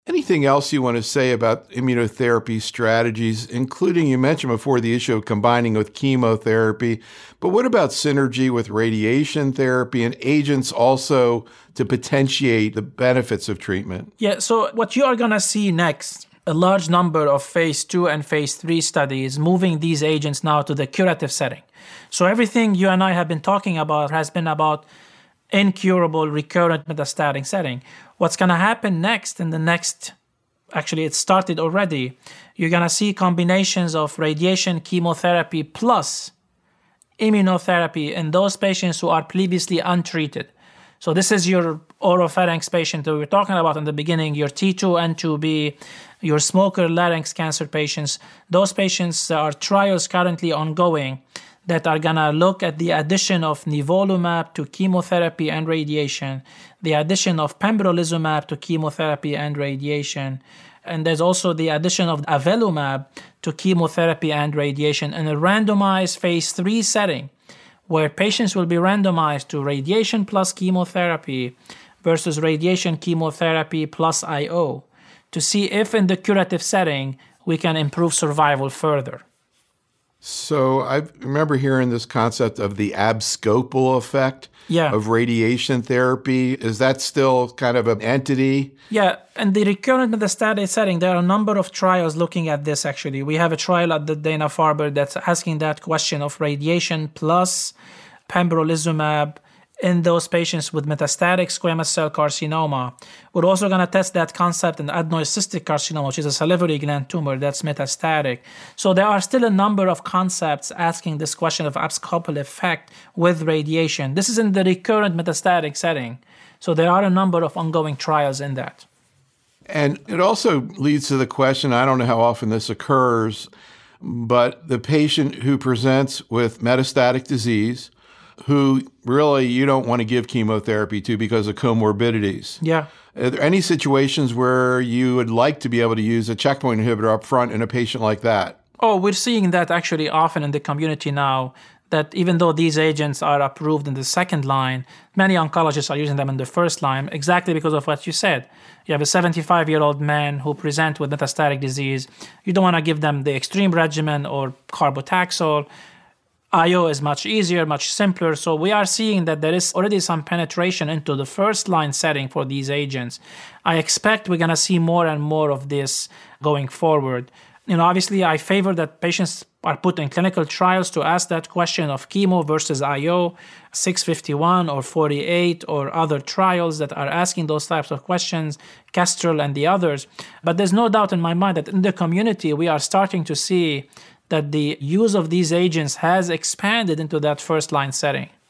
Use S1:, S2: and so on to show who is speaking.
S1: Anything else you want to say about immunotherapy strategies, including you mentioned before the issue of combining with chemotherapy, but what about synergy with radiation therapy and agents also to potentiate the benefits of treatment?
S2: Yeah, so what you are going to see next, a large number of phase 2 and phase 3 studies moving these agents now to the curative setting. So everything you and I have been talking about has been about incurable, recurrent metastatic setting. What's going to happen next actually it started already, you're going to see combinations of radiation, chemotherapy plus immunotherapy in those patients who are previously untreated. So this is your oropharynx patient that we were talking about in the beginning, your T2, N2B, your smoker larynx cancer patients. Those patients, there are trials currently ongoing that are going to look at the addition of nivolumab to chemotherapy and radiation, the addition of pembrolizumab to chemotherapy and radiation, and there's also the addition of avelumab to chemotherapy and radiation in a randomized phase 3 setting where patients will be randomized to radiation plus chemotherapy versus radiation chemotherapy plus IO to see if in the curative setting we can improve survival further.
S1: So I remember hearing this concept of the abscopal effect of radiation therapy. Is that still kind of an entity?
S2: Yeah, in the recurrent metastatic setting, there are a number of trials looking at this actually. We have a trial at the Dana-Farber that's asking that question of radiation plus pembrolizumab in those patients with metastatic squamous cell carcinoma. We're also going to test that concept in adenoid cystic carcinoma, which is a salivary gland tumor that's metastatic. So there are still a number of concepts asking this question of abscopal effect with radiation. This is in the recurrent metastatic setting. So there are a number of ongoing trials in that.
S1: And it also leads to the question, I don't know how often this occurs, but the patient who presents with metastatic disease, who really you don't want to give chemotherapy to because of comorbidities.
S2: Yeah.
S1: Are there any situations where you would like to be able to use a checkpoint inhibitor up front in a patient like that?
S2: Oh, we're seeing that actually often in the community now, that even though these agents are approved in the second line, many oncologists are using them in the first line exactly because of what you said. You have a 75-year-old man who presents with metastatic disease. You don't want to give them the extreme regimen or carbotaxol. IO is much easier, much simpler. So we are seeing that there is already some penetration into the first line setting for these agents. I expect we're going to see more and more of this going forward. Obviously, I favor that patients are put in clinical trials to ask that question of chemo versus IO, 651 or 48 or other trials that are asking those types of questions, Kestrel and the others. But there's no doubt in my mind that in the community, we are starting to see that the use of these agents has expanded into that first-line setting.